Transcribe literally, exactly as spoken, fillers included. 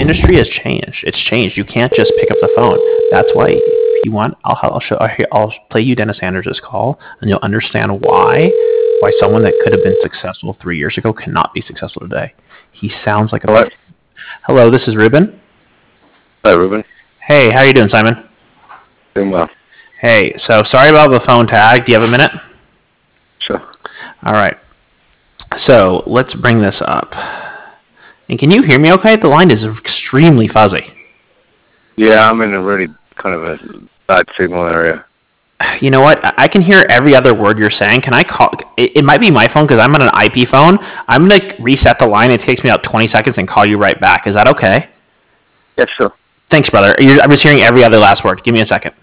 industry has changed. It's changed. You can't just pick up the phone. That's why, if you want, I'll I'll show I'll play you Dennis Sanders' call, and you'll understand why why someone that could have been successful three years ago cannot be successful today. He sounds like a. Hello. Hello, this is Ruben. Hi, Ruben. Hey, how are you doing, Simon? Doing well. Hey, so sorry about the phone tag. Do you have a minute? Sure. All right. So let's bring this up. And can you hear me okay? The line is extremely fuzzy. Yeah, I'm in a really kind of a bad signal area. You know what? I can hear every other word you're saying. Can I call? It, it might be my phone because I'm on an I P phone. I'm going to reset the line. It takes me about twenty seconds and call you right back. Is that okay? Yeah, sure. Thanks, brother. You're, I'm just hearing every other last word. Give me a second.